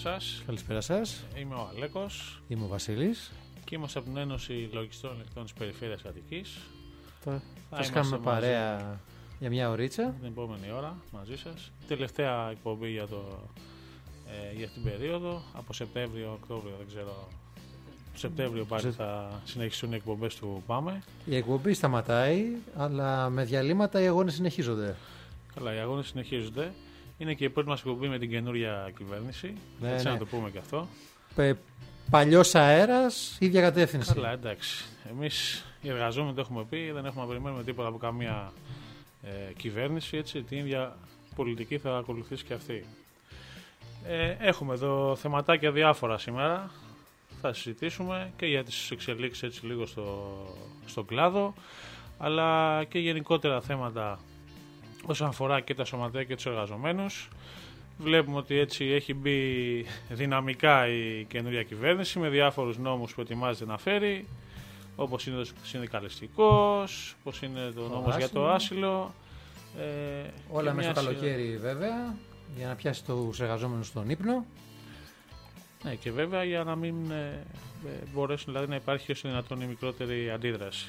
σας. Καλησπέρα σας. Είμαι ο Αλέκος. Είμαι ο Βασίλης. Και είμαστε από την Ένωση Λογιστών Ελεκτών της Περιφέρειας Αττικής. Θα σας κάνουμε παρέα για μια ωρίτσα. Την επόμενη ώρα μαζί σας. Τελευταία εκπομπή για την περίοδο. Από Σεπτέμβριο, Οκτώβριο, δεν ξέρω. Σεπτέμβριο πάλι θα συνεχιστούν οι εκπομπές του Πάμε. Η εκπομπή σταματάει, αλλά με διαλύματα οι αγώνες συνεχίζονται. Καλά, οι αγώνες συνεχίζονται. Είναι και η πρώτη μας εκπομπή με την καινούρια κυβέρνηση. Έτσι να το πούμε και αυτό. Παλιός αέρας, ίδια κατεύθυνση. Καλά, εντάξει. Εμείς οι εργαζόμενοι το έχουμε πει, δεν έχουμε να περιμένουμε τίποτα από καμία κυβέρνηση. Έτσι, την ίδια πολιτική θα ακολουθήσει και αυτή. Έχουμε εδώ θεματάκια διάφορα σήμερα. Θα συζητήσουμε και για τις εξελίξεις έτσι λίγο στον κλάδο, αλλά και γενικότερα θέματα όσον αφορά και τα σωματεία και τους εργαζομένους. Βλέπουμε ότι έτσι έχει μπει δυναμικά η καινούργια κυβέρνηση με διάφορους νόμους που ετοιμάζεται να φέρει, όπως είναι ο συνδικαλιστικός, όπως είναι το νόμος για το άσυλο. Όλα μέσα στο καλοκαίρι βέβαια, για να πιάσει τους εργαζόμενους στον ύπνο. Ναι, και βέβαια για να μην μπορέσουν δηλαδή, να υπάρχει όσο δυνατόν η μικρότερη αντίδραση.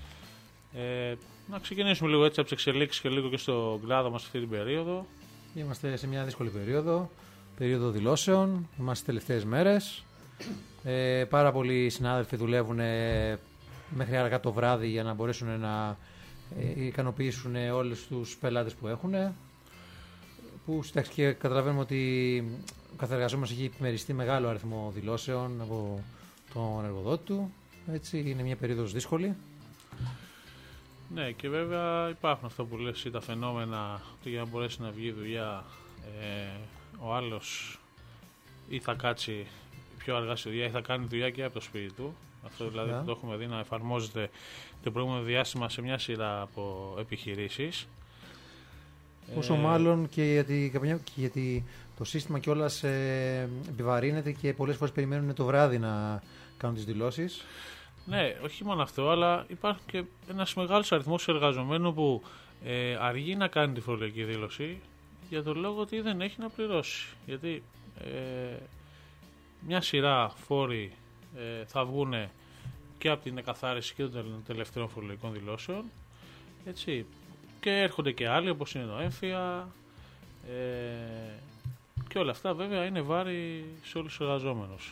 Να ξεκινήσουμε λίγο έτσι από τις εξελίξεις και λίγο και στον κλάδο μας αυτή την περίοδο. Είμαστε σε μια δύσκολη περίοδο δηλώσεων, είμαστε στις τελευταίες μέρες. Πάρα πολλοί συνάδελφοι δουλεύουν μέχρι αργά το βράδυ για να μπορέσουν να ικανοποιήσουν όλους τους πελάτες που έχουν. Που και καταλαβαίνουμε ότι ο καθεργαζόμενος έχει επιμεριστεί μεγάλο αριθμό δηλώσεων από τον εργοδότη του. Έτσι είναι μια περίοδος δύσκολη. Ναι, και βέβαια υπάρχουν αυτό που λες τα φαινόμενα ότι για να μπορέσει να βγει η δουλειά ο άλλος ή θα κάτσει πιο αργά στη δουλειά ή θα κάνει δουλειά και από το σπίτι του. Αυτό δηλαδή το έχουμε δει να εφαρμόζεται το προηγούμενο διάστημα σε μια σειρά από επιχειρήσεις. Όσο μάλλον και γιατί το σύστημα κιόλας επιβαρύνεται και πολλές φορές περιμένουν το βράδυ να κάνουν τις δηλώσεις. Ναι, όχι μόνο αυτό, αλλά υπάρχει και ένας μεγάλος αριθμός εργαζομένων που αργεί να κάνει τη φορολογική δήλωση για τον λόγο ότι δεν έχει να πληρώσει. Γιατί μια σειρά φόροι θα βγουν και από την εκαθάριση και των τελευταίων φορολογικών δηλώσεων. Έτσι. Και έρχονται και άλλοι όπως είναι το έμφυα και όλα αυτά βέβαια είναι βάρη σε όλους τους εργαζόμενους.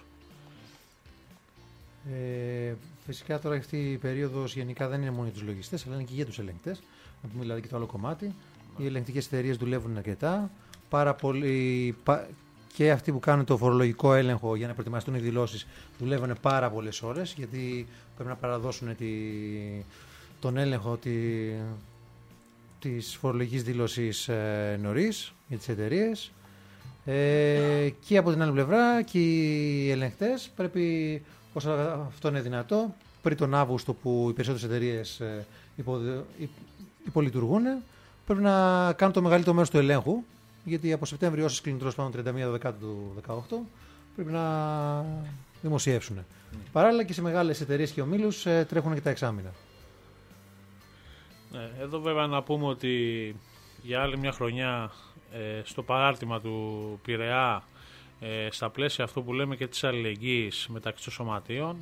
Φυσικά τώρα αυτή η περίοδος γενικά δεν είναι μόνο για τους λογιστές αλλά είναι και για τους ελεγκτές. Να πούμε δηλαδή και το άλλο κομμάτι. Οι ελεγκτικές εταιρείες δουλεύουν αρκετά. Πάρα πολλοί και αυτοί που κάνουν το φορολογικό έλεγχο για να προετοιμαστούν οι δηλώσεις δουλεύουν πάρα πολλές ώρες γιατί πρέπει να παραδώσουν τον έλεγχο της φορολογικής δήλωσης νωρίς για τις εταιρείες. Και από την άλλη πλευρά και οι ελεγκτές πρέπει όσο αυτό είναι δυνατό πριν τον Αύγουστο που οι περισσότερες εταιρείες υπολειτουργούν πρέπει να κάνουν το μεγαλύτερο μέρος του ελέγχου γιατί από Σεπτέμβριο όσες κλείνουν τέλος πάντων 31 Δεκάτου του 2018 πρέπει να δημοσιεύσουν. Παράλληλα και σε μεγάλες εταιρείες και ομίλους τρέχουν και τα εξάμηνα. Ναι, εδώ βέβαια να πούμε ότι για άλλη μια χρονιά στο παράρτημα του Πειραιά στα πλαίσια αυτό που λέμε και της αλληλεγγύης μεταξύ των σωματείων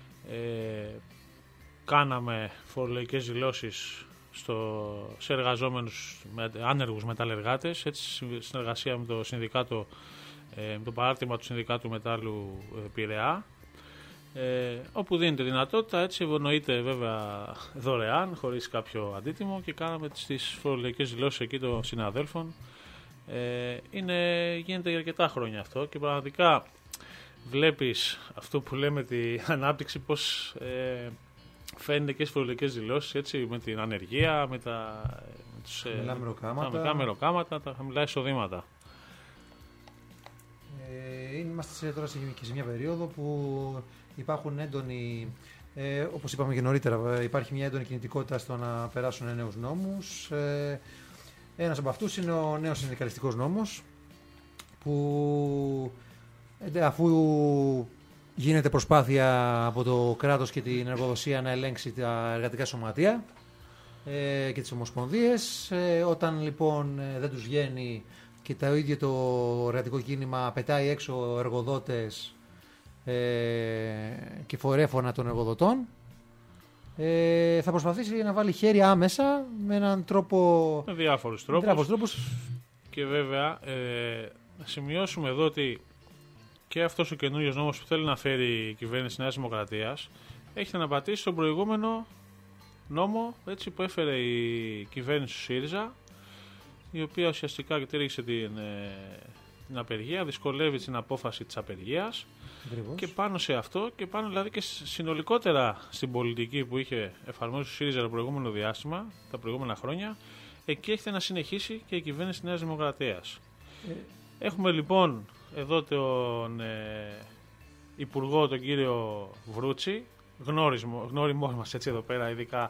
κάναμε φορολογικές δηλώσεις σε εργαζόμενους άνεργους μεταλλεργάτες έτσι συνεργασία με το συνδικάτο με το παράρτημα του Συνδικάτου Μετάλλου Πειραιά όπου δίνεται δυνατότητα έτσι ευνοείται βέβαια δωρεάν χωρίς κάποιο αντίτιμο και κάναμε τις φορολογικές δηλώσεις εκεί των συναδέλφων. Γίνεται για αρκετά χρόνια αυτό και πραγματικά βλέπεις αυτό που λέμε την ανάπτυξη πως φαίνεται και στις φορολογικές δηλώσεις έτσι, με την ανεργία, με τα μεροκάματα, τα χαμηλά εισοδήματα. Είμαστε τώρα και σε μια περίοδο που υπάρχουν έντονοι, όπως είπαμε και νωρίτερα, υπάρχει μια έντονη κινητικότητα στο να περάσουν νέους νόμους. Ένας από αυτούς είναι ο νέος συνδικαλιστικός νόμος που αφού γίνεται προσπάθεια από το κράτος και την εργοδοσία να ελέγξει τα εργατικά σωματεία και τις ομοσπονδίες, όταν λοιπόν δεν τους βγαίνει και το ίδιο το εργατικό κίνημα πετάει έξω εργοδότες και φορέφωνα των εργοδοτών, θα προσπαθήσει να βάλει χέρι άμεσα με έναν τρόπο. Με διάφορους τρόπους. Και βέβαια, να σημειώσουμε εδώ ότι και αυτός ο καινούριος νόμος που θέλει να φέρει η κυβέρνηση Νέας Δημοκρατίας έχει να πατήσει στον προηγούμενο νόμο, έτσι, που έφερε η κυβέρνηση του ΣΥΡΙΖΑ, η οποία ουσιαστικά εκτέλεξε την απεργία, δυσκολεύει την απόφαση της απεργίας. Ακριβώς. Και πάνω σε αυτό και πάνω δηλαδή και συνολικότερα στην πολιτική που είχε εφαρμόσει ο ΣΥΡΙΖΑ το προηγούμενο διάστημα, τα προηγούμενα χρόνια, εκεί έχετε να συνεχίσει και η κυβέρνηση της Νέας Δημοκρατίας. Έχουμε λοιπόν εδώ τον Υπουργό, τον κύριο Βρούτσι, γνώριμός μας έτσι εδώ πέρα, ειδικά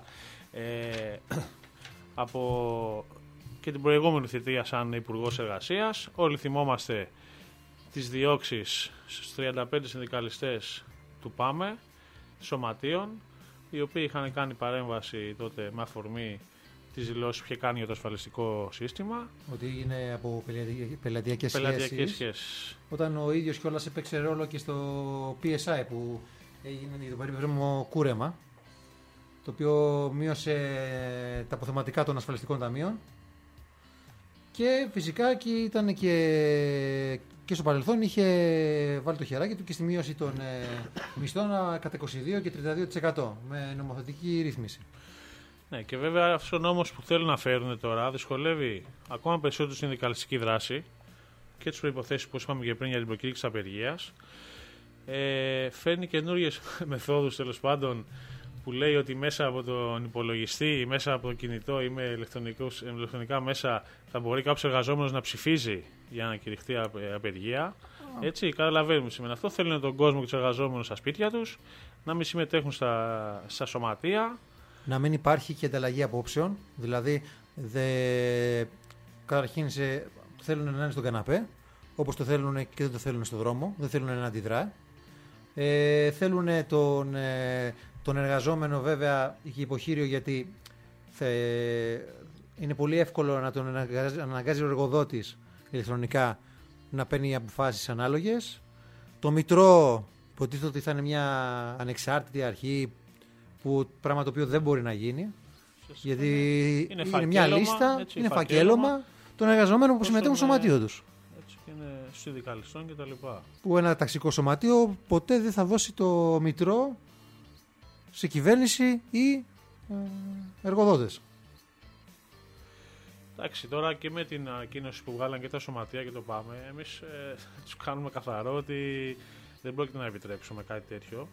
από και την προηγούμενη θητεία σαν Υπουργός Εργασίας. Όλοι θυμόμαστε τις διώξεις στους 35 συνδικαλιστές του ΠΑΜΕ, σωματείων, οι οποίοι είχαν κάνει παρέμβαση τότε με αφορμή τις δηλώσεις που είχε κάνει για το ασφαλιστικό σύστημα. Ότι είναι από πελατειακές σχέσεις. Όταν ο ίδιος κιόλας έπαιξε ρόλο και στο PSI που έγινε το περίφημο κούρεμα, το οποίο μείωσε τα αποθεματικά των ασφαλιστικών ταμείων. Και φυσικά και ήταν και στο παρελθόν είχε βάλει το χεράκι του και στη μείωση των μισθών κατά 22% και 32% με νομοθετική ρύθμιση. Ναι, και βέβαια αυτός ο νόμος που θέλουν να φέρουν τώρα δυσκολεύει ακόμα περισσότερο τη συνδικαλιστική δράση και τις προϋποθέσεις που είπαμε και πριν για την προκήρυξη της απεργίας. Φέρνει καινούριες μεθόδους, τέλος πάντων, που λέει ότι μέσα από τον υπολογιστή, μέσα από το κινητό ή με ηλεκτρονικά μέσα θα μπορεί κάποιος εργαζόμενος να ψηφίζει για να κηρυχθεί απεργία. Έτσι, καταλαβαίνουμε σήμερα αυτό. Θέλουν τον κόσμο και τους εργαζόμενους στα σπίτια τους, να μην συμμετέχουν στα σωματεία. Να μην υπάρχει και ανταλλαγή απόψεων. Δηλαδή, καταρχήν θέλουν να είναι στον καναπέ, όπως το θέλουν και δεν το θέλουν στον δρόμο. Δεν θέλουν να αντιδρά. Θέλουν τον εργαζόμενο βέβαια και υποχείριο, γιατί είναι πολύ εύκολο να τον αναγκάζει ο εργοδότης ηλεκτρονικά να παίρνει αποφάσεις ανάλογες. Το Μητρό υποτίθεται ότι θα είναι μια ανεξάρτητη αρχή, πράγμα το οποίο δεν μπορεί να γίνει, γιατί είναι μια λίστα, έτσι, είναι φακέλωμα των εργαζομένων που συμμετέχουν στο σωματείο τους. Έτσι, και είναι συνδικαλιστών κτλ. Που ένα ταξικό σωματείο ποτέ δεν θα δώσει το Μητρό σε κυβέρνηση ή εργοδότες. Εντάξει, τώρα και με την ανακοίνωση που βγάλαν και τα σωματεία και το ΠΑΜΕ, εμείς τους κάνουμε καθαρό ότι δεν πρόκειται να επιτρέψουμε κάτι τέτοιο.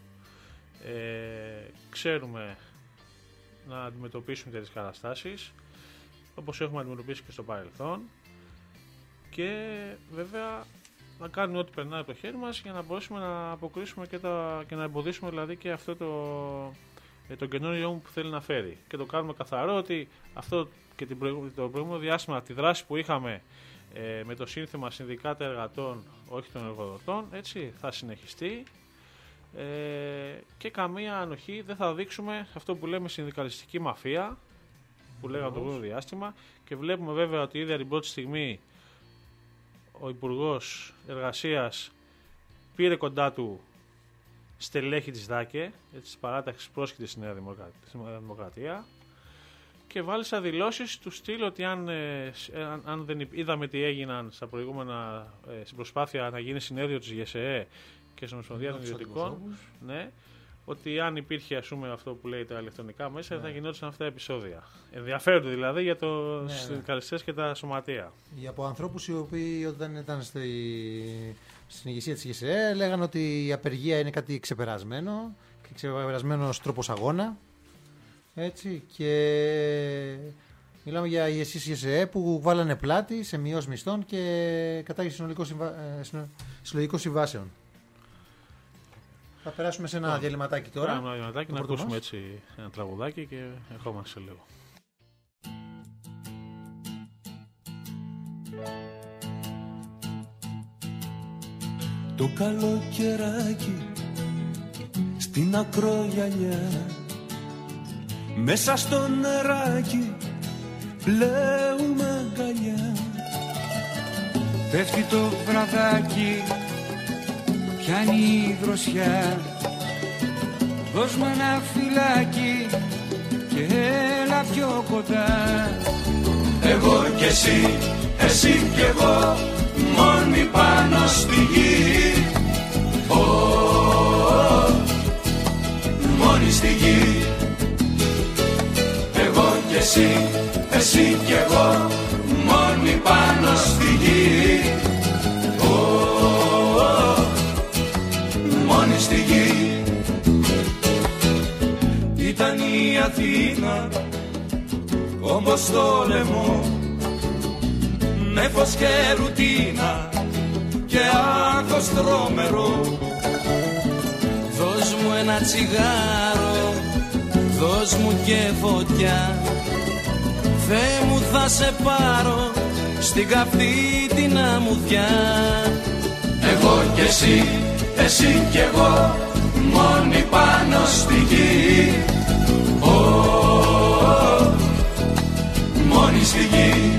Ξέρουμε να αντιμετωπίσουμε τέτοιες καταστάσεις, όπως έχουμε αντιμετωπίσει και στο παρελθόν, και βέβαια να κάνουμε ό,τι περνάει από το χέρι μας για να μπορέσουμε να αποκρίσουμε και να εμποδίσουμε δηλαδή και αυτό το καινούριο που θέλει να φέρει. Και το κάνουμε καθαρό ότι αυτό και το προηγούμενο διάστημα, τη δράση που είχαμε με το σύνθημα συνδικάτα εργατών, όχι των εργοδοτών, έτσι, θα συνεχιστεί και καμία ανοχή δεν θα δείξουμε αυτό που λέμε συνδικαλιστική μαφία που λέγαμε το προηγούμενο διάστημα. Και βλέπουμε βέβαια ότι ήδη την πρώτη στιγμή ο Υπουργός Εργασίας πήρε κοντά του στελέχη της ΔΑΚΕ, της παράταξης πρόσκλητης στη Νέα Δημοκρατία, και βάλισα δηλώσεις του στυλ ότι αν δεν είδαμε τι έγιναν στα προηγούμενα, στην προσπάθεια να γίνει συνέδριο της ΓΕΣΕΕ και στην Ομοσπονδία των Ιδιωτικών, ναι, ότι αν υπήρχε, ας πούμε, αυτό που λέει τα ηλεκτρονικά μέσα, θα γινόντουσαν αυτά τα επεισόδια. Ενδιαφέρονται δηλαδή για τους συνδικαλιστές και τα σωματεία. Από ανθρώπους οι οποίοι όταν ήταν στην ηγεσία της ΓΕΣΕΕ λέγανε ότι η απεργία είναι κάτι ξεπερασμένο και ξεπερασμένος τρόπος αγώνα. Έτσι, και μιλάμε για ηγεσίες ΓΕΣΕΕ που βάλανε πλάτη σε μειώσεις μισθών και κατάργηση συλλογικών συμβάσεων. Θα περάσουμε σε ένα διαλυματάκι τώρα. Ένα διαλυματάκι, να ακούσουμε έτσι ένα τραγουδάκι και ερχόμαστε σε λίγο. Το καλοκαιράκι στην ακρογιαλιά, μέσα στο νεράκι πλέουμε αγκαλιά. Πέφτει το βραδάκι, πιάνει η δροσιά. Δώσ' μου ένα φυλάκι και έλα πιο κοντά. Εγώ κι εσύ, εσύ κι εγώ, μόνοι πάνω στη γη. Μόνοι στη γη. Εγώ κι εσύ, εσύ κι εγώ, μόνοι πάνω στη γη. Μόνοι στη γη. Ήταν η Αθήνα όπως στο λαιμό, με φως και ρουτίνα και άγχος τρόμερο. Δώσ' μου ένα τσιγάρο, δώσ' μου και φωτιά. Θεέ μου θα σε πάρω στην καυτή την αμμουδιά. Εγώ κι εσύ, εσύ κι εγώ, μόνοι πάνω στη γη. Μόνοι στη γη.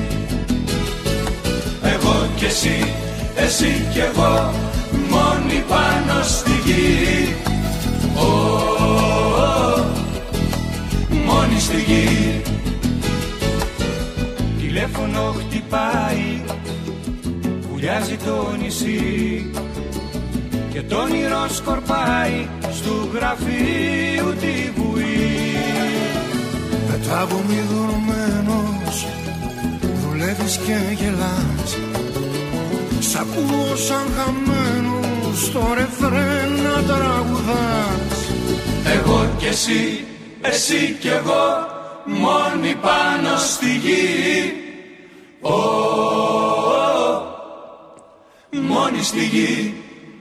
Εγώ κι εσύ, εσύ κι εγώ, μόνοι πάνω στη γη. Μόνοι στη γη. Τηλέφωνο χτυπάει, βουλιάζει το νησί και το όνειρο σκορπάει στου γραφείου τη βουή. Πετάβομαι δωρμένος, δουλεύεις και γελάς. Σ' ακούω σαν χαμένος το ρεφρέν να τραγουδάς. Εγώ κι εσύ, εσύ κι εγώ, μόνοι πάνω στη γη. Μόνοι στη γη.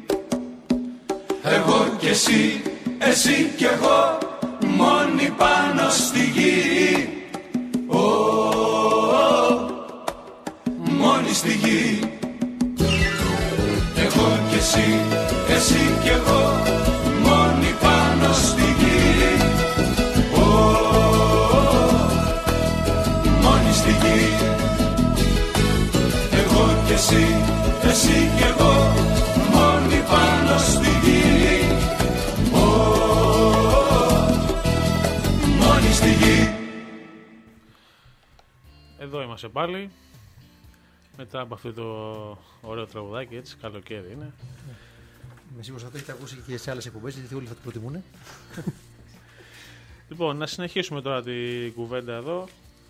Εγώ κι εσύ, εσύ κι εγώ, μόνοι πάνω στη γη. Μόνοι στη γη. Εγώ κι εσύ, εσύ κι εγώ, μόνοι πάνω στη γη. Μόνοι στη γη. Εγώ κι εσύ, εσύ κι εγώ, μόνοι πάνω στη γη. Μόνοι στη γη. Εδώ είμαστε πάλι. Μετά από αυτό το ωραίο τραγουδάκι, έτσι, καλοκαίρι είναι. Είμαι σίγουρος ότι το έχετε ακούσει και σε άλλες εκπομπές, γιατί όλοι θα το προτιμούν. Λοιπόν, να συνεχίσουμε τώρα την κουβέντα εδώ.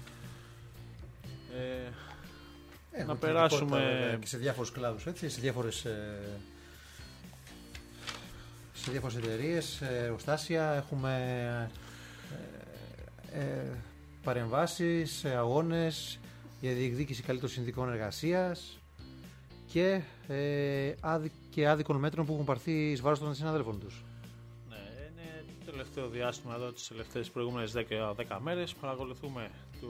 Να περάσουμε και σε διάφορους κλάδους, έτσι, σε διάφορες εταιρείες, εργοστάσια. Έχουμε παρεμβάσεις, αγώνες για διεκδίκηση καλύτερων συνθηκών εργασίας και άδικων μέτρων που έχουν πάρθει εις βάρος των συναδέλφων τους. Ναι, είναι το τελευταίο διάστημα εδώ, τις τελευταίες προηγούμενες 10 μέρες. Παρακολουθούμε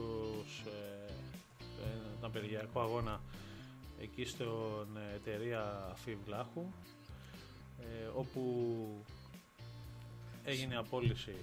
τον απεργιακό αγώνα εκεί στην εταιρεία Φιβλάχου, όπου έγινε απόλυση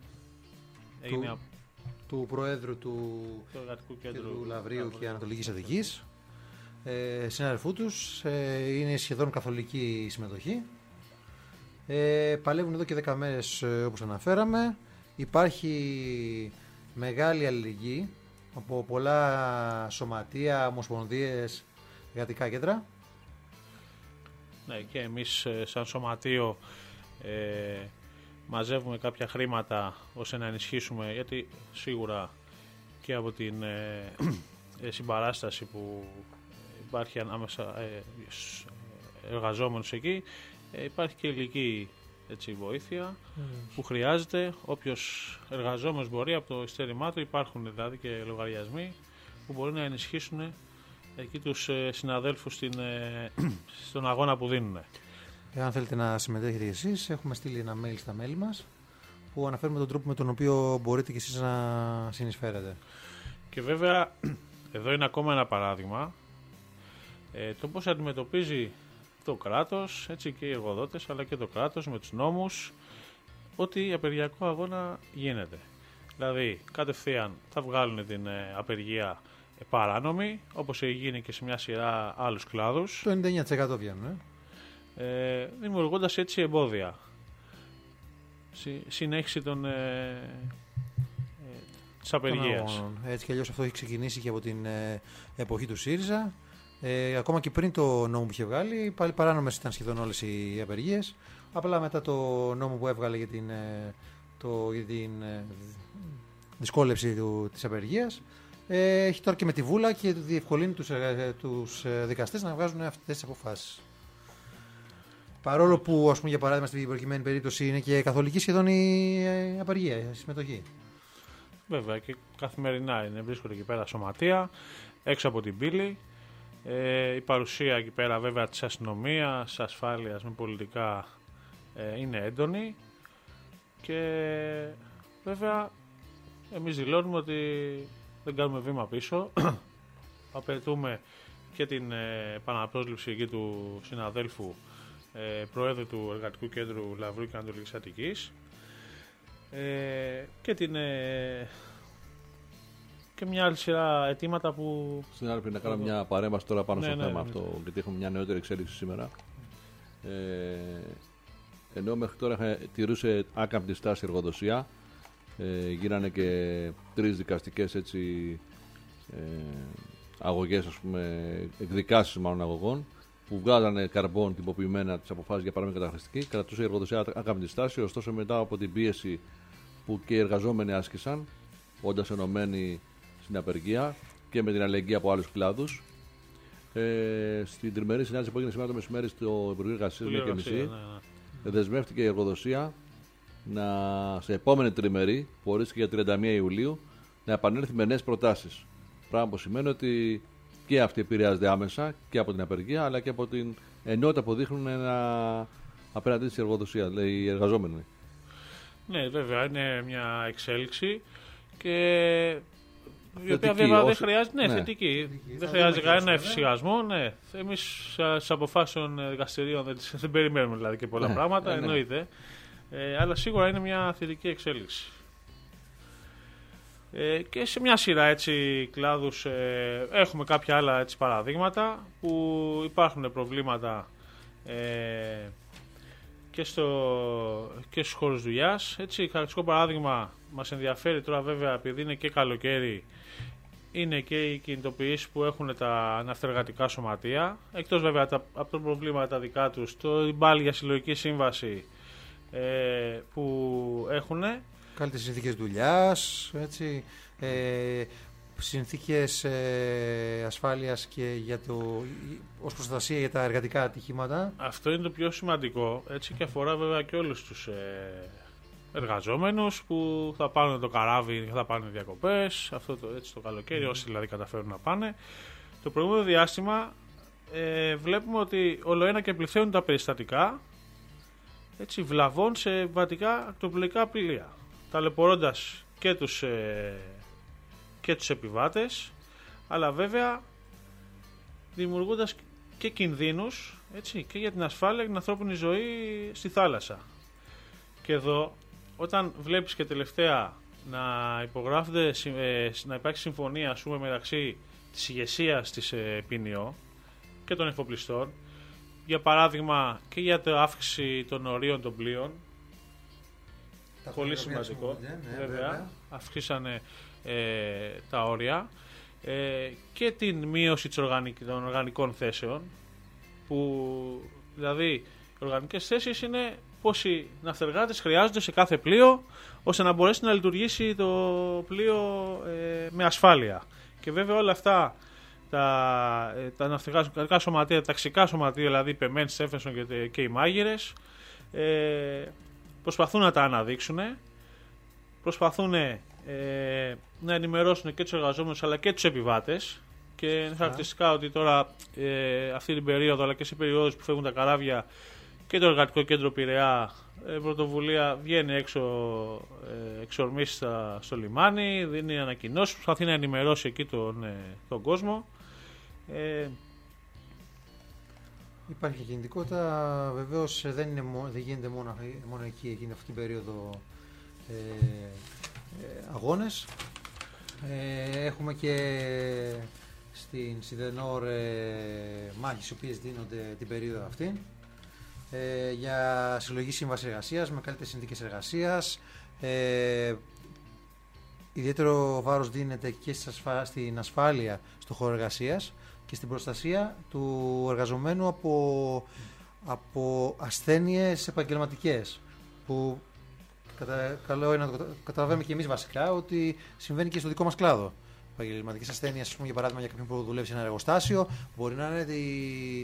του Προέδρου του Εργατικού Κέντρου του Λαβρίου και Ανατολικής Οδικής, συναδελφού τους. Είναι σχεδόν καθολική συμμετοχή. Παλεύουν εδώ και 10 μέρες, όπως αναφέραμε. Υπάρχει μεγάλη αλληλεγγύη από πολλά σωματεία, ομοσπονδίες, εργατικά κέντρα. Ναι, και εμείς σαν σωματείο μαζεύουμε κάποια χρήματα ώστε να ενισχύσουμε, γιατί σίγουρα και από την συμπαράσταση που υπάρχει ανάμεσα εργαζόμενους εκεί, υπάρχει και υλική, έτσι, βοήθεια που χρειάζεται. Όποιος εργαζόμενος μπορεί, από το ειστέρημά του υπάρχουν δηλαδή και λογαριασμοί που μπορεί να ενισχύσουν εκεί τους συναδέλφους στον αγώνα που δίνουν. Αν θέλετε να συμμετέχετε εσείς, έχουμε στείλει ένα mail στα mail μας που αναφέρουμε τον τρόπο με τον οποίο μπορείτε και εσείς να συνεισφέρετε. Και βέβαια εδώ είναι ακόμα ένα παράδειγμα το πώς αντιμετωπίζει το κράτος, έτσι, και οι εργοδότες, αλλά και το κράτος με τους νόμους, ότι απεργιακό αγώνα γίνεται. Δηλαδή κατευθείαν θα βγάλουν την απεργία παράνομοι, όπως έχει γίνει και σε μια σειρά άλλους κλάδους. Το 99% βγαίνουν. Δημιουργώντας έτσι εμπόδια. Συνέχιση της απεργίας. Έτσι κι αλλιώς αυτό έχει ξεκινήσει και από την εποχή του ΣΥΡΙΖΑ. Ακόμα και πριν το νόμο που είχε βγάλει, πάλι παράνομες ήταν σχεδόν όλες οι απεργίες. Απλά μετά το νόμο που έβγαλε για την δυσκόλεψη της απεργίας, έχει τώρα και με τη Βούλα και διευκολύνει τους δικαστές να βγάζουν αυτές τις αποφάσεις. Παρόλο που, ας πούμε, για παράδειγμα, στην προκειμένη περίπτωση είναι και καθολική σχεδόν η απεργία, η συμμετοχή. Βέβαια, και καθημερινά βρίσκονται εκεί πέρα σωματεία, έξω από την πύλη. Η παρουσία εκεί πέρα, βέβαια, της αστυνομίας, της ασφάλειας με πολιτικά είναι έντονη. Και βέβαια, εμείς δηλώνουμε ότι δεν κάνουμε βήμα πίσω. Απαιτούμε και την επαναπρόσληψη εκεί του συναδέλφου Προέδρου του Εργατικού Κέντρου Λαυρού και Ανατολικής Αττικής και μια άλλη σειρά αιτήματα που... Συνάδελφοι, να κάνω μια παρέμβαση τώρα πάνω στο θέμα αυτό, γιατί έχουμε μια νεότερη εξέλιξη σήμερα. Ενώ μέχρι τώρα τηρούσε άκαμπτη στάση εργοδοσία, γίνανε και 3 δικαστικές αγωγές, ας πούμε, εκδικάσεις μάλλον αγωγών, που βγάζανε καρμπών τυποποιημένα τις αποφάσεις για παράνομη καταχρηστική. Κρατούσε η εργοδοσία άκαμπτη στάση, ωστόσο μετά από την πίεση που και οι εργαζόμενοι άσκησαν, όντας ενωμένοι στην απεργία και με την αλληλεγγύη από άλλους κλάδους, στην τριμερή συνάντηση που έγινε σήμερα το μεσημέρι στο Υπουργείο Εργασίας 1:30, δεσμεύτηκε η εργοδοσία σε επόμενη τριμερή, που ορίστηκε για 31 Ιουλίου, να επανέλθει με νέες προτάσεις. Πράγμα που σημαίνει ότι και αυτή επηρεάζεται άμεσα και από την απεργία, αλλά και από την ενότητα που δείχνουν απέναντι στην εργοδοσία, δηλαδή οι εργαζόμενοι. Ναι, βέβαια, είναι μια εξέλιξη και η οποία βέβαια δεν χρειάζεται. Ναι, θετική. Δεν χρειάζεται κανένα εφησυχασμό. Ναι. Εμείς στις αποφάσεις των δικαστηρίων δεν περιμένουμε δηλαδή και πολλά πράγματα, εννοείται. Αλλά σίγουρα είναι μια θετική εξέλιξη. Και σε μια σειρά έτσι κλάδους έχουμε κάποια άλλα έτσι παραδείγματα που υπάρχουν προβλήματα και στους χώρους δουλειάς. Έτσι, χαρακτηριστικό παράδειγμα μας ενδιαφέρει τώρα, βέβαια, επειδή είναι και καλοκαίρι, είναι και οι κινητοποιήσεις που έχουν τα ναυτεργατικά σωματεία. Εκτός βέβαια από τα προβλήματα τα δικά τους, το πάλι για συλλογική σύμβαση που έχουν. Καλύτερες συνθήκες δουλειάς, έτσι, συνθήκες ασφάλειας και ως προστασία για τα εργατικά ατυχήματα. Αυτό είναι το πιο σημαντικό, έτσι, και αφορά βέβαια και όλους τους εργαζόμενους που θα πάνε το καράβι, θα πάνε διακοπές, αυτό έτσι το καλοκαίρι, όσοι δηλαδή καταφέρουν να πάνε. Το προηγούμενο διάστημα βλέπουμε ότι ολοένα και πληθαίνουν τα περιστατικά, έτσι, βλαβών σε βατικά ακτοπλοϊκά πλοία, ταλαιπωρώντας και τους επιβάτες, αλλά βέβαια δημιουργώντας και κινδύνους, έτσι, και για την ασφάλεια και την ανθρώπινη ζωή στη θάλασσα. Και εδώ, όταν βλέπεις και τελευταία να υπάρχει συμφωνία, ας πούμε, μεταξύ της ηγεσίας της ΠΝΙΟ και των εφοπλιστών, για παράδειγμα και για την αύξηση των ορίων των πλοίων, πολύ σημαντικό, βέβαια, αυξήσανε τα όρια, και την μείωση των οργανικών θέσεων, που δηλαδή οι οργανικές θέσεις είναι πόσοι ναυτεργάτες χρειάζονται σε κάθε πλοίο, ώστε να μπορέσει να λειτουργήσει το πλοίο με ασφάλεια. Και βέβαια όλα αυτά τα ναυτεργατικά σωματεία, τα ταξικά σωματεία, δηλαδή οι πεμένοι, Στέφενσον και οι μάγειρες, προσπαθούν να τα αναδείξουν, προσπαθούν να ενημερώσουν και τους εργαζόμενους αλλά και τους επιβάτες, και είναι χαρακτηριστικά ότι τώρα αυτή την περίοδο, αλλά και σε περιόδους που φεύγουν τα καράβια, και το Εργατικό Κέντρο Πειραιά πρωτοβουλία βγαίνει έξω, εξορμήσει στο λιμάνι, δίνει ανακοινώσεις, προσπαθεί να ενημερώσει εκεί τον κόσμο. Υπάρχει κινητικότητα, βεβαίως δεν γίνεται μόνο εκεί, εκείνη αυτή την περίοδο αγώνες. Έχουμε και στην Σιδενόρ μάχες οι οποίες δίνονται την περίοδο αυτή για συλλογή σύμβαση εργασίας με καλύτερες συνθήκες εργασίας. Ιδιαίτερο βάρος δίνεται και στην ασφάλεια στον χώρο εργασίας και στην προστασία του εργαζομένου από ασθένειες επαγγελματικές, που καλό είναι να το καταλαβαίνουμε και εμείς βασικά ότι συμβαίνει και στο δικό μας κλάδο. Επαγγελματικές ασθένειες, ας πούμε, για παράδειγμα, για κάποιον που δουλεύει σε ένα εργοστάσιο, μπορεί να είναι η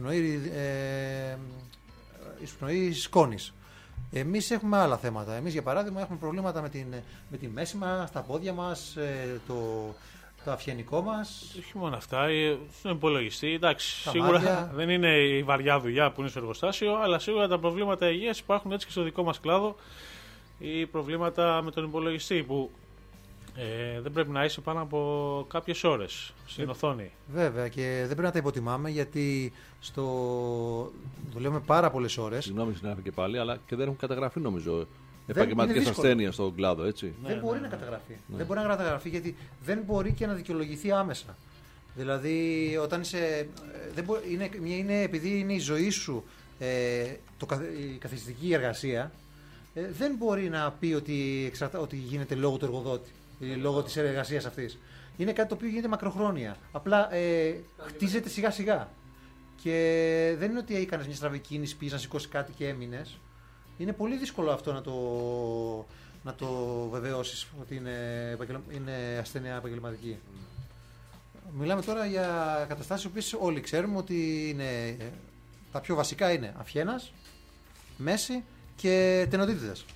εισπνοή σκόνης. Εμείς έχουμε άλλα θέματα. Εμείς, για παράδειγμα, έχουμε προβλήματα με τη μέση μας, τα πόδια μας, το αυγενικό μας. Όχι μόνο αυτά, στον υπολογιστή. Εντάξει, σίγουρα δεν είναι η βαριά δουλειά που είναι στο εργοστάσιο, αλλά σίγουρα τα προβλήματα υγείας υπάρχουν έτσι και στο δικό μας κλάδο. Ή προβλήματα με τον υπολογιστή που δεν πρέπει να είσαι πάνω από κάποιες ώρες στην οθόνη. Βέβαια, και δεν πρέπει να τα υποτιμάμε, γιατί δουλεύουμε πάρα πολλές ώρες. Συγγνώμη, συνάδελφε, και πάλι, αλλά και δεν έχουν καταγραφεί, νομίζω, επαγγελματικές ασθένειες στον κλάδο, έτσι. Δεν μπορεί να καταγραφεί. Ναι. Δεν μπορεί να καταγραφεί, γιατί δεν μπορεί και να δικαιολογηθεί άμεσα. Δηλαδή, όταν είσαι. Είναι επειδή είναι η ζωή σου η καθιστική εργασία, δεν μπορεί να πει ότι γίνεται λόγω του εργοδότη ή λόγω της εργασίας αυτής. Είναι κάτι το οποίο γίνεται μακροχρόνια. Απλά χτίζεται σιγά σιγά. Και δεν είναι ότι έκανες μια στραβή κίνηση, πήγες να σηκώσεις κάτι και έμεινες. Είναι πολύ δύσκολο αυτό να το βεβαιώσεις ότι είναι ασθένεια επαγγελματική. Μιλάμε τώρα για καταστάσεις που όλοι ξέρουμε ότι είναι, τα πιο βασικά είναι αυγένας, μέση και τενοτίτιδες.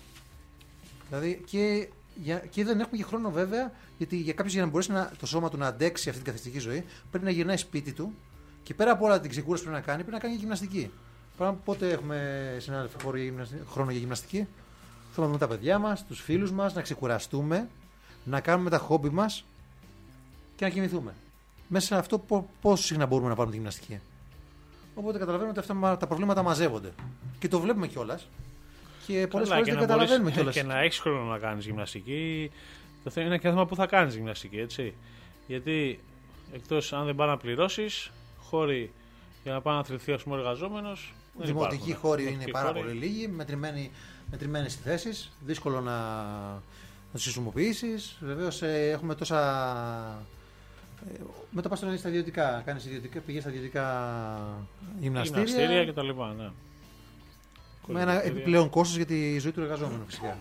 Δηλαδή και δεν έχουμε και χρόνο, βέβαια, γιατί για κάποιους, για να μπορέσει το σώμα του να αντέξει αυτή την καθιστική ζωή, πρέπει να γυρνάει σπίτι του και πέρα από όλα την ξεκούραση που πρέπει να κάνει και γυμναστική. Πότε έχουμε, συνάδελφοι, χρόνο για γυμναστική? Θέλουμε να δούμε τα παιδιά μας, τους φίλους μας, να ξεκουραστούμε, να κάνουμε τα χόμπι μας και να κοιμηθούμε. Μέσα σε αυτό πόσο συχνά μπορούμε να πάρουμε τη γυμναστική? Οπότε καταλαβαίνουμε ότι αυτά τα προβλήματα μαζεύονται. Και το βλέπουμε κιόλας. Και πολλές φορές δεν καταλαβαίνουμε κιόλας. Και να έχεις χρόνο να κάνεις γυμναστική, το θέμα είναι και θέμα που θα κάνεις γυμναστική, έτσι. Γιατί εκτός αν δεν πάει να πληρώσεις, χώροι για να πάει να θρηθεί, ας πούμε, ο εργαζόμενος. Δημοτικοί χώροι είναι πάρα πολύ λίγοι, μετρημένες οι θέσεις, δύσκολο να τους χρησιμοποιήσεις. Βεβαίως έχουμε τόσα. Μετά πας στα ιδιωτικά, πηγαίνεις στα ιδιωτικά γυμναστήρια κτλ. Ναι. Με ένα επιπλέον κόστος για τη ζωή του εργαζόμενου, φυσικά.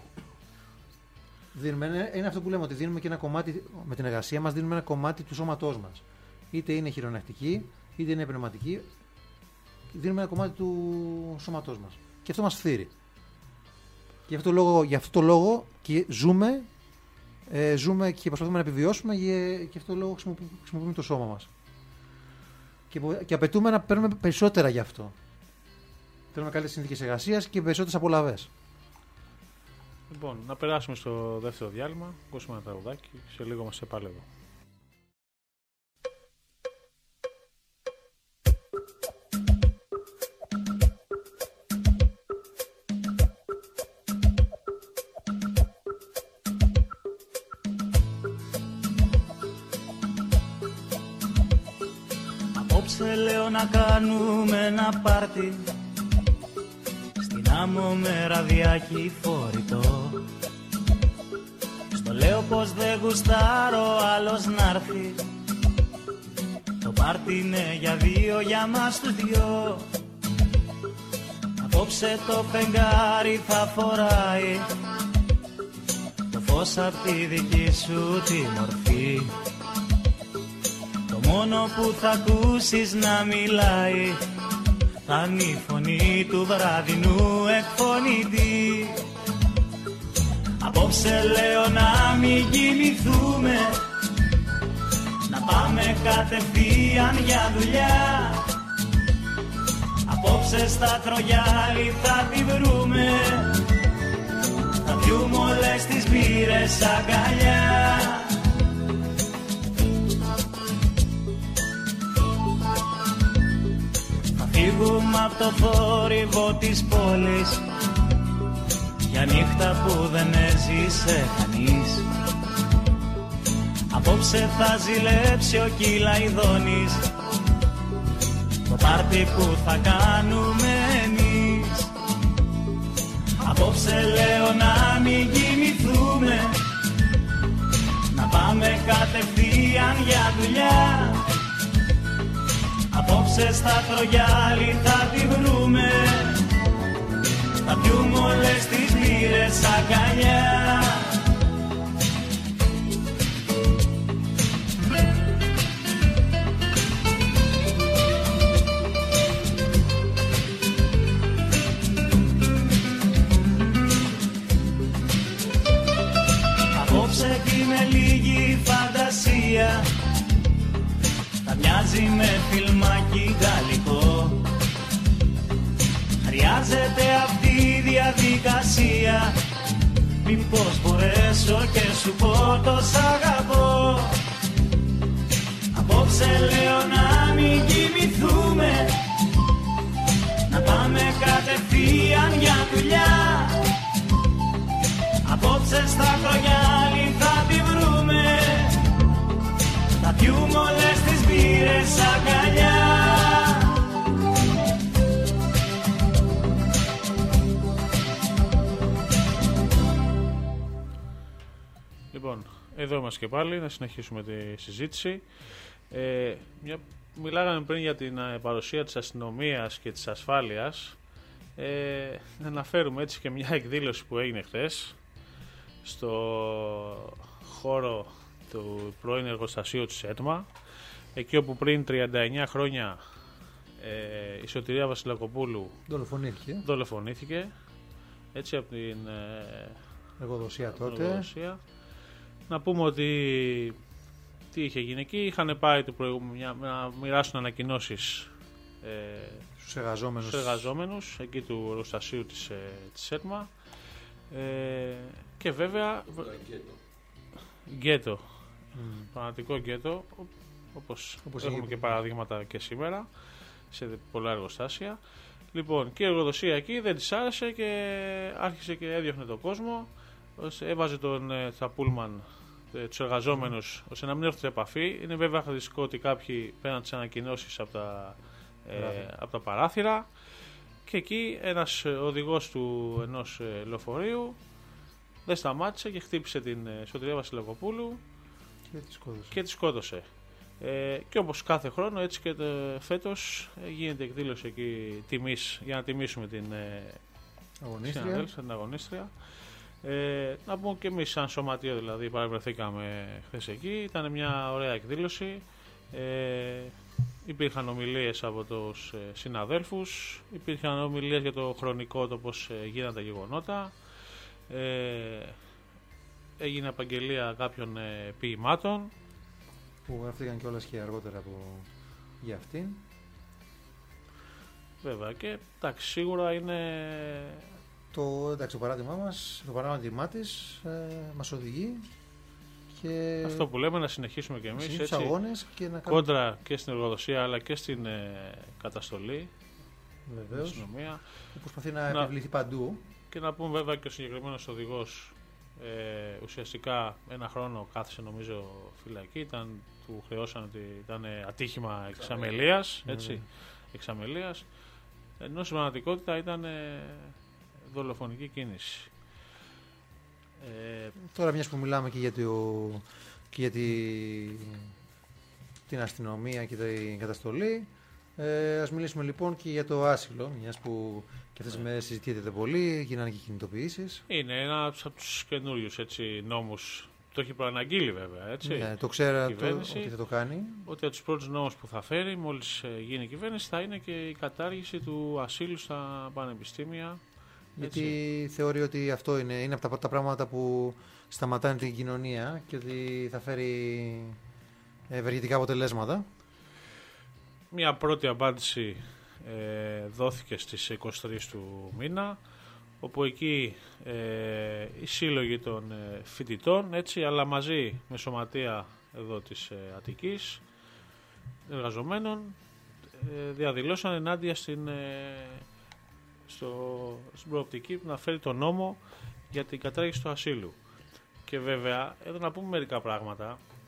Είναι αυτό που λέμε, ότι δίνουμε και ένα κομμάτι, με την εργασία μας δίνουμε ένα κομμάτι του σώματός μας. Είτε είναι χειρονακτική, είτε είναι πνευματική, δίνουμε ένα κομμάτι του σώματός μας. Και αυτό μας φθείρει. Γι' αυτό το λόγο και ζούμε και προσπαθούμε να επιβιώσουμε, και αυτό το λόγο χρησιμοποιούμε το σώμα μας. Και απαιτούμε να παίρνουμε περισσότερα γι' αυτό. Θέλουμε καλύτερες συνθήκες εργασίας και περισσότερες απολαβές. Λοιπόν, να περάσουμε στο δεύτερο διάλειμμα, ακούσουμε ένα τραγουδάκι, σε λίγο μας επάλευω. Απόψε λέω να κάνουμε ένα πάρτι στην άμμο με ραδιάκι φορητό. Στο λέω πως δεν γουστάρω άλλος να'ρθει. Το πάρτι είναι για δύο, για μας τους δυο. Απόψε το φεγγάρι θα φοράει το φως απ' τη δική σου τη μορφή. Το μόνο που θα ακούσεις να μιλάει θα είναι η φωνή του βραδινού εκφωνητή. Απόψε λέω να μην κοιμηθούμε, να πάμε κατευθείαν για δουλειά. Απόψε στα Τρογιάλι θα τη βρούμε, θα πιούμε όλες τις μπύρες αγκαλιά. Φύγουμε από το θόρυβο της πόλης για νύχτα που δεν έζησε κανείς. Απόψε θα ζηλέψει ο Κυλαϊδόνης, το πάρτι που θα κάνουμε εμείς. Απόψε λέω να μην κοιμηθούμε, να πάμε κατευθείαν για δουλειά. Απόψε στα Τρογιάλι θα τη βρούμε, θα πιούμε όλες τις μπύρες αγκαλιά. Απόψε κι με λίγη φαντασία θα μοιάζει με φιλμάκι γαλλικό. Χρειάζεται αυτή η διαδικασία, μήπως μπορέσω και σου πω το σ' αγαπώ. Απόψε λέω να μην κοιμηθούμε, να πάμε κατευθείαν για δουλειά. Απόψε στα Τρογιάλι θα τη βρούμε, θα πιούμε όλες τις μπύρες αγκαλιά. Λοιπόν, εδώ είμαστε και πάλι, να συνεχίσουμε τη συζήτηση. Μιλάγαμε πριν για την παρουσία της αστυνομίας και της ασφάλειας. Να αναφέρουμε έτσι και μια εκδήλωση που έγινε χθες στο χώρο του πρώην εργοστασίου της ΕΤΜΑ, εκεί όπου πριν 39 χρόνια η Σωτηρία Βασιλακοπούλου δολοφονήθηκε έτσι από την εργοδοσία τότε. Να πούμε ότι τι είχε γίνει εκεί, είχαν πάει να μοιράσουν ανακοινώσεις στους εργαζόμενους εκεί του εργοστασίου της ΕΤΜΑ, και βέβαια γκέτο, πραγματικό γκέτο, όπως έχουμε και παραδείγματα και σήμερα σε πολλά εργοστάσια. Λοιπόν, και η εργοδοσία εκεί δεν της άρεσε και άρχισε και έδιωχνε τον κόσμο, έβαζε τα πούλμαν τους εργαζόμενους ώστε να μην έρθουν σε επαφή. Είναι βέβαια χαρακτηριστικό ότι κάποιοι πέραν τις ανακοινώσεις από τα παράθυρα, και εκεί ένας οδηγός ενός λεωφορείου δεν σταμάτησε και χτύπησε την Σωτηρία Βασιλακοπούλου και τη σκότωσε. Και όπως κάθε χρόνο, έτσι και φέτος γίνεται εκδήλωση εκεί τιμής, για να τιμήσουμε την αγωνίστρια. Να πούμε και εμείς σαν σωματείο δηλαδή παρευρεθήκαμε χθες εκεί. Ήταν μια ωραία εκδήλωση. Υπήρχαν ομιλίες από τους συναδέλφους, υπήρχαν ομιλίες για το χρονικό, το πώς γίνανε τα γεγονότα. Έγινε απαγγελία κάποιων ποιημάτων που γραφτήκαν κιόλας και αργότερα για αυτήν. Βέβαια, και εντάξει, σίγουρα είναι το παράδειγμά της μας οδηγεί και αυτό που λέμε, να συνεχίσουμε κι εμείς έτσι, αγώνες και να κόντρα και στην εργοδοσία αλλά και στην καταστολή. Βεβαίως, που προσπαθεί να επιβληθεί παντού. Και να πούμε βέβαια και ο συγκεκριμένος οδηγός ουσιαστικά ένα χρόνο κάθισε νομίζω φυλακή, του χρεώσαν ότι ήταν ατύχημα εξαμελίας, έτσι, εξαμελίας, ενώ στην πραγματικότητα ήταν δολοφονική κίνηση. Τώρα μιας που μιλάμε και για την αστυνομία και την καταστολή, ας μιλήσουμε λοιπόν και για το άσυλο, μιας που και αυτές τις μέρες συζητιέται πολύ, γίνανε και κινητοποιήσεις. Είναι ένας από τους καινούριους νόμους, το έχει προαναγγείλει βέβαια, έτσι. Ναι, το ξέρω ότι θα το κάνει. Ότι από τους πρώτους νόμους που θα φέρει μόλις γίνει η κυβέρνηση θα είναι και η κατάργηση του ασύλου στα πανεπιστήμια. Γιατί θεωρεί ότι αυτό είναι από τα πράγματα που σταματάνε την κοινωνία και ότι θα φέρει ευεργετικά αποτελέσματα. Μια πρώτη απάντηση δόθηκε στις 23 του μήνα, όπου εκεί οι σύλλογοι των φοιτητών, έτσι, αλλά μαζί με σωματεία εδώ της Αττικής εργαζομένων, διαδηλώσαν ενάντια στην προοπτική να φέρει το νόμο για την κατάργηση του ασύλου. Και βέβαια, εδώ να πούμε μερικά πράγματα.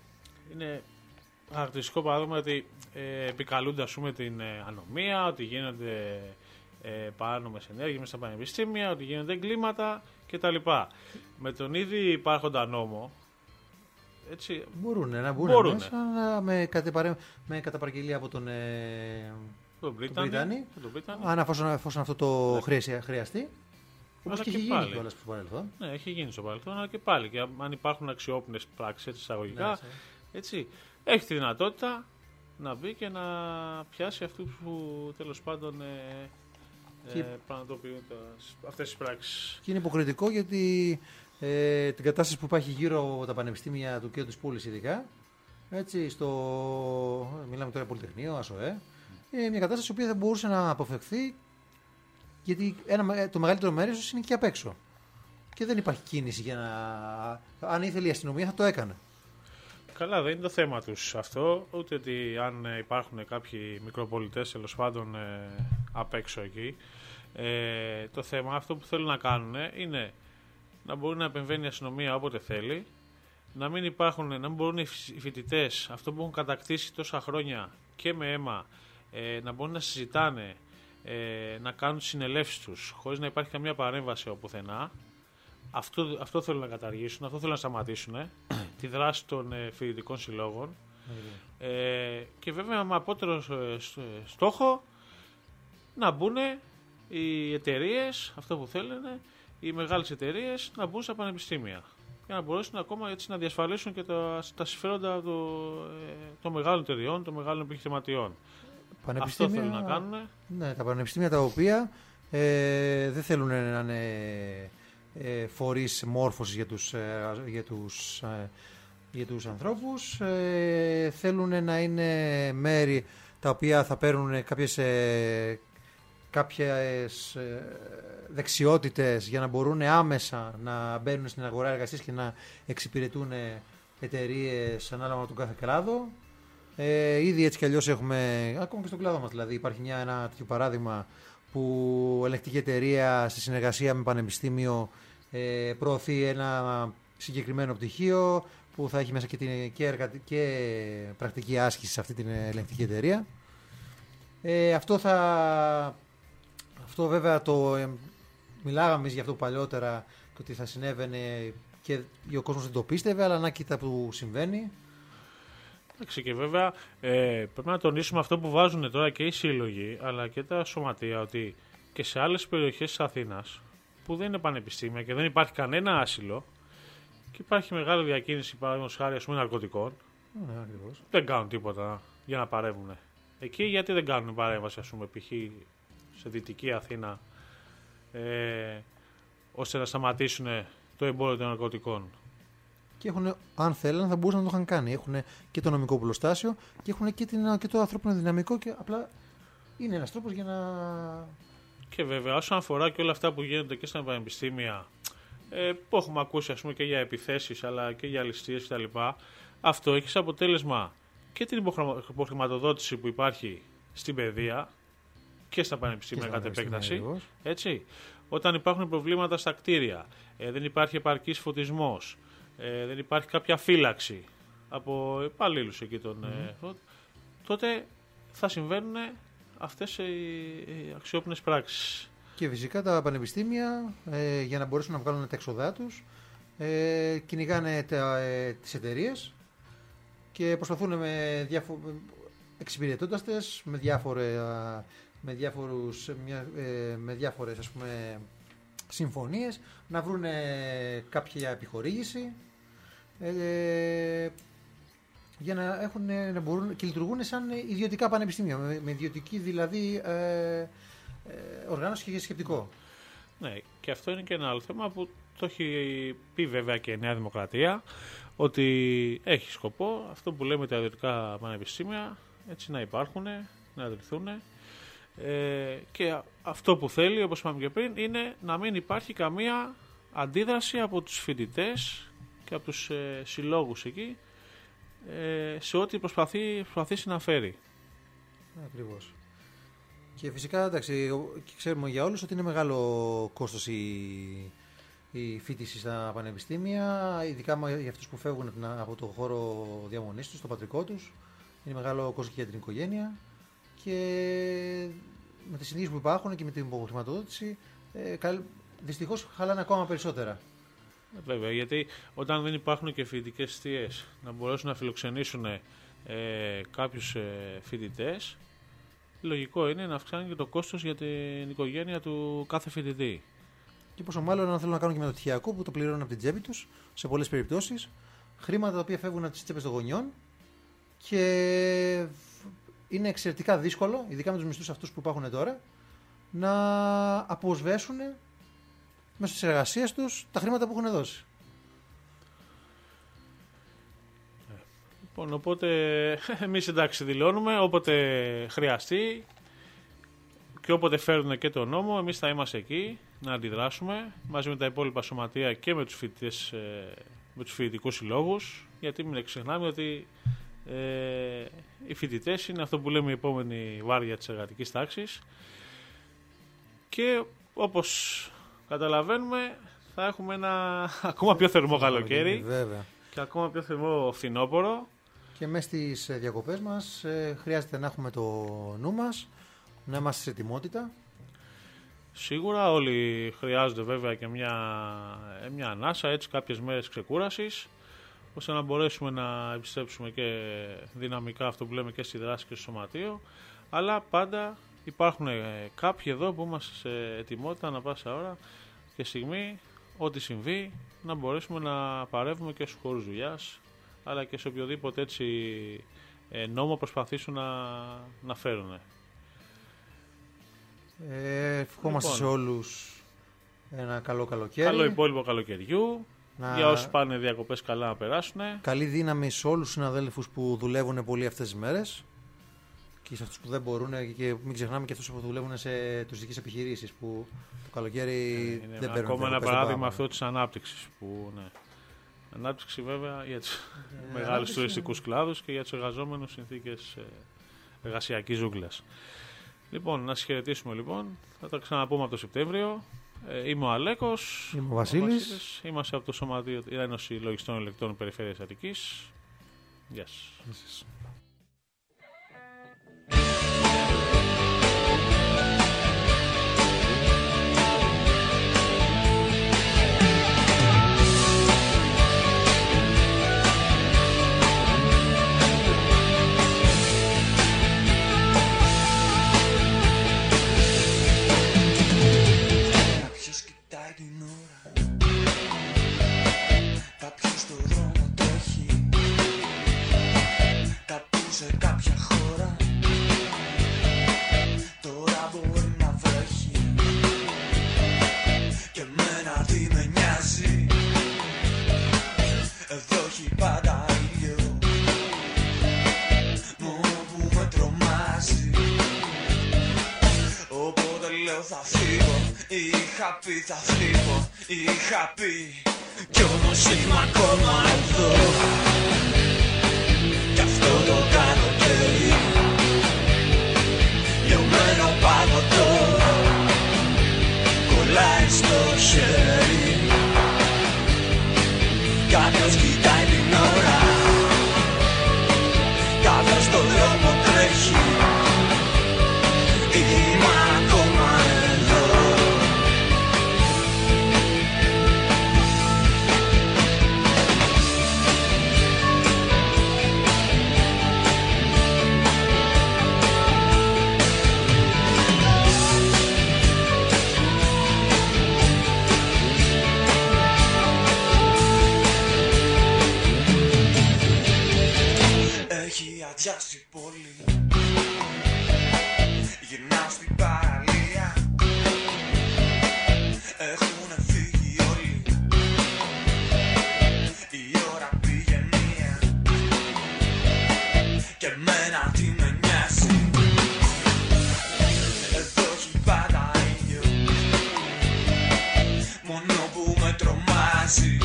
είναι χαρακτηριστικό παράδειγμα ότι επικαλούνται, ας πούμε, την ανομία, ότι γίνονται παράνομες ενέργειες μέσα στα πανεπιστήμια, ότι γίνονται εγκλήματα κτλ. Με τον ήδη υπάρχοντα νόμο, έτσι, μπορούν να μπουν μέσα με καταπαραγγελία από τον Βρίτανη, αν εφόσον αυτό το χρειαστεί. Όπως και έχει γίνει κιόλας στο παρελθόν. Ναι, έχει γίνει στο παρελθόν, αλλά και πάλι. Και αν υπάρχουν αξιόπινες πράξεις, έτσι, εισαγωγικά, έτσι, έχει τη δυνατότητα να μπει και να πιάσει αυτούς που τέλος πάντων πραγματοποιούν αυτές τις πράξεις. Και είναι υποκριτικό γιατί την κατάσταση που υπάρχει γύρω από τα πανεπιστήμια του κέντρου της πόλης, ειδικά, έτσι, μιλάμε τώρα για Πολυτεχνείο, ΑΣΟΕ, είναι μια κατάσταση που θα μπορούσε να αποφευχθεί, γιατί το μεγαλύτερο μέρος είναι και απ' έξω. Και δεν υπάρχει κίνηση για να. Αν ήθελε η αστυνομία θα το έκανε. Καλά, δεν είναι το θέμα τους αυτό, ούτε ότι αν υπάρχουν κάποιοι μικροπολιτές, τέλος πάντων, απ' έξω εκεί. Το θέμα, αυτό που θέλουν να κάνουν είναι να μπορεί να επεμβαίνει η αστυνομία όποτε θέλει, να μην μπορούν οι φοιτητές, αυτό που έχουν κατακτήσει τόσα χρόνια και με αίμα, να μπορούν να συζητάνε, να κάνουν τις συνελεύσεις τους χωρίς να υπάρχει καμία παρέμβαση από πουθενά. Αυτό θέλουν να καταργήσουν, αυτό θέλουν να σταματήσουν, τη δράση των φοιτητικών συλλόγων. Και βέβαια με απότερο στόχο να μπουν οι εταιρείες, αυτό που θέλουν, οι μεγάλες εταιρείες να μπουν στα πανεπιστήμια για να μπορέσουν ακόμα έτσι να διασφαλίσουν και τα συμφέροντα των μεγάλων εταιρεών, των μεγάλων επιχειρηματιών. Αυτό θέλουν να κάνουν. Ναι, τα πανεπιστήμια τα οποία δεν θέλουν να είναι φορείς μόρφωσης για τους ανθρώπους, θέλουν να είναι μέρη τα οποία θα παίρνουν κάποιες δεξιότητες για να μπορούν άμεσα να μπαίνουν στην αγορά εργασίας και να εξυπηρετούν εταιρείες ανάλογα με τον κάθε κλάδο. Ήδη έτσι κι αλλιώς έχουμε, ακόμα και στον κλάδο μας δηλαδή, υπάρχει ένα τέτοιο παράδειγμα που ελεκτική εταιρεία σε συνεργασία με πανεπιστήμιο προωθεί ένα συγκεκριμένο πτυχίο που θα έχει μέσα και πρακτική άσκηση σε αυτή την ελεκτική εταιρεία. Αυτό βέβαια μιλάγαμε εμείς για αυτό παλιότερα, το ότι θα συνέβαινε και ο κόσμος δεν το πίστευε, αλλά να κοίτα που συμβαίνει. Εντάξει, και βέβαια πρέπει να τονίσουμε αυτό που βάζουν τώρα και οι σύλλογοι αλλά και τα σωματεία, ότι και σε άλλες περιοχές της Αθήνας που δεν είναι πανεπιστήμια και δεν υπάρχει κανένα άσυλο και υπάρχει μεγάλη διακίνηση, παραδείγματος χάρη, ας πούμε, ναρκωτικών, δεν κάνουν τίποτα για να παρέμβουν. Εκεί γιατί δεν κάνουν παρέμβαση, ας πούμε, π.χ. σε Δυτική Αθήνα, ώστε να σταματήσουν το εμπόριο των ναρκωτικών. Και έχουν, αν θέλουν, θα μπορούσαν να το είχαν κάνει. Έχουν και το νομικό πλωστάσιο και έχουν και το ανθρώπινο δυναμικό, και απλά είναι ένας τρόπος για να. Και βέβαια, όσον αφορά και όλα αυτά που γίνονται και στα πανεπιστήμια, που έχουμε ακούσει, ας πούμε, και για επιθέσεις αλλά και για ληστείες κτλ., αυτό έχει σαν αποτέλεσμα και την υποχρηματοδότηση που υπάρχει στην παιδεία και στα πανεπιστήμια κατ' επέκταση. Έτσι. Όταν υπάρχουν προβλήματα στα κτίρια, δεν υπάρχει επαρκής φωτισμός, δεν υπάρχει κάποια φύλαξη από υπαλλήλους εκεί τότε θα συμβαίνουν αυτές οι αξιόπινες πράξεις. Και φυσικά τα πανεπιστήμια, για να μπορέσουν να βγάλουν τα έξοδά τους, κυνηγάνε τις εταιρείες και προσπαθούν εξυπηρετώντας τες με διάφορες, ας πούμε, συμφωνίες να βρουν κάποια επιχορήγηση για να μπορούν και λειτουργούν σαν ιδιωτικά πανεπιστήμια, με ιδιωτική δηλαδή οργάνωση και σκεπτικό. Ναι, και αυτό είναι και ένα άλλο θέμα που το έχει πει βέβαια και η Νέα Δημοκρατία, ότι έχει σκοπό αυτό που λέμε τα ιδιωτικά πανεπιστήμια έτσι να υπάρχουν, να ιδρυθούν, και αυτό που θέλει, όπως είπαμε και πριν, είναι να μην υπάρχει καμία αντίδραση από τους φοιτητές και από τους συλλόγους εκεί σε ό,τι προσπαθήσει να φέρει. Ακριβώς. Και φυσικά, εντάξει, ξέρουμε για όλους ότι είναι μεγάλο κόστος η φοιτηση στα πανεπιστήμια, ειδικά για αυτούς που φεύγουν από το χώρο διαμονής τους, το πατρικό τους. Είναι μεγάλο κόστος και για την οικογένεια και με τις συνήθειες που υπάρχουν και με την υποχρηματοδότηση δυστυχώς χαλάνε ακόμα περισσότερα. Βέβαια, γιατί όταν δεν υπάρχουν και φοιτητικές εστίες να μπορέσουν να φιλοξενήσουν κάποιους φοιτητές, λογικό είναι να αυξάνει και το κόστος για την οικογένεια του κάθε φοιτητή. Και πόσο μάλλον αν θέλουν να κάνουν και μεταπτυχιακό που το πληρώνουν από την τσέπη τους, σε πολλές περιπτώσεις, χρήματα τα οποία φεύγουν από τις τσέπες των γονιών και είναι εξαιρετικά δύσκολο, ειδικά με τους μισθούς αυτούς που υπάρχουν τώρα, να αποσβέσουν μέσω της εργασίας τους τα χρήματα που έχουν δώσει. Λοιπόν, οπότε εμείς εντάξει δηλώνουμε, όποτε χρειαστεί και όποτε φέρουν και το νόμο, εμείς θα είμαστε εκεί να αντιδράσουμε μαζί με τα υπόλοιπα σωματεία και με τους φοιτητές, με τους φοιτητικούς συλλόγους, γιατί μην ξεχνάμε ότι οι φοιτητές είναι αυτό που λέμε η επόμενη βάρδια της εργατικής τάξης και όπως καταλαβαίνουμε θα έχουμε ένα ακόμα πιο θερμό καλοκαίρι. Βέβαια. Και ακόμα πιο θερμό φθινόπωρο. Και μέσα στις διακοπές μας χρειάζεται να έχουμε το νου μας, να είμαστε σε ετοιμότητα. Σίγουρα όλοι χρειάζονται βέβαια και μια ανάσα, έτσι κάποιες μέρες ξεκούρασης, ώστε να μπορέσουμε να επιστρέψουμε και δυναμικά αυτό που λέμε και στη δράση και στο σωματείο. Αλλά πάντα υπάρχουν κάποιοι εδώ που είμαστε σε ετοιμότητα ανά πάσα ώρα και στιγμή, ό,τι συμβεί, να μπορέσουμε να παρεύουμε και στους χώρους δουλειάς, αλλά και σε οποιοδήποτε έτσι νόμο προσπαθήσουν να φέρουν. Ευχόμαστε σε όλους ένα καλό καλοκαίρι. Καλό υπόλοιπο καλοκαιριού. Για όσους πάνε διακοπές καλά να περάσουν. Καλή δύναμη σε όλους τους συναδέλφους που δουλεύουν πολύ αυτές τις μέρες και σε αυτούς που δεν μπορούν, και μην ξεχνάμε και αυτούς που δουλεύουν σε τουριστικές επιχειρήσεις που το καλοκαίρι δεν παίρνουν. Ακόμα ένα παράδειγμα αυτό της ανάπτυξης. Ναι. Ανάπτυξη βέβαια για τους μεγάλους τουριστικούς κλάδους και για τους εργαζόμενους συνθήκες εργασιακής ζούγκλας. Λοιπόν, να σας χαιρετήσουμε λοιπόν. Θα τα ξαναπούμε από το Σεπτέμβριο. Είμαι ο Αλέκος. Είμαι ο Βασίλης. Είμαστε από το Σωματείο Ένωση Λογιστών Ελεκτών Περιφέρειας Αττικής. Γεια σας. Σε κάποια χώρα τώρα μπορεί να βρέχει και εμένα τι με νοιάζει, εδώ έχει πάντα ήλιο, μόνο που με τρομάζει, οπότε λέω θα φύγω, είχα πει θα φύγω, είχα πει κι όμως είμαι ακόμα εδώ. Κι αυτό το καλοκαίρι λιωμένο παγωτό κολλάει στο χέρι. Κάποιος κοιτάει την ώρα, κάποιος στον δρόμο τρέχει. Είμαι ακόμα εδώ. Έχει αδειάσει η πόλη, γυρνάω στην παραλία, έχουνε φύγει όλοι, η ώρα πήγε μία και εμένα τι με νοιάζει, εδώ έχει πάντα ήλιο, μόνο που με τρομάζει,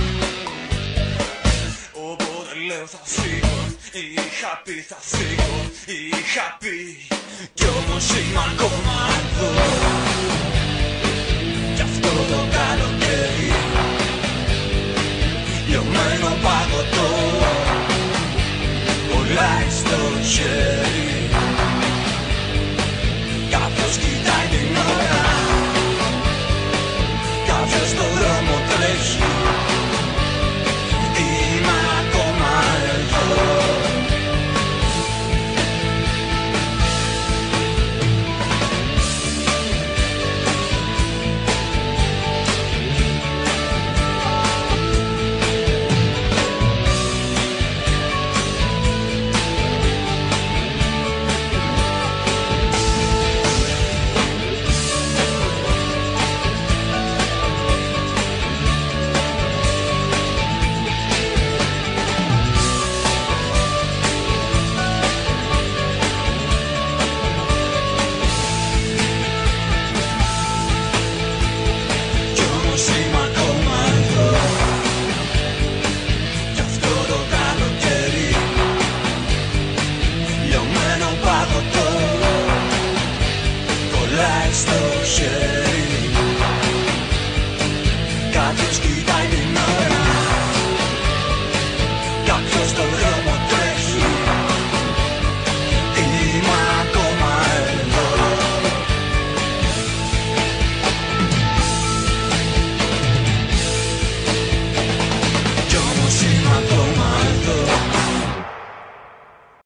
οπότε λέω θα φύγω. Είχα πει θα φύγω, είχα πει κι όμως είμαι ακόμα εδώ. Κι αυτό το καλοκαίρι τους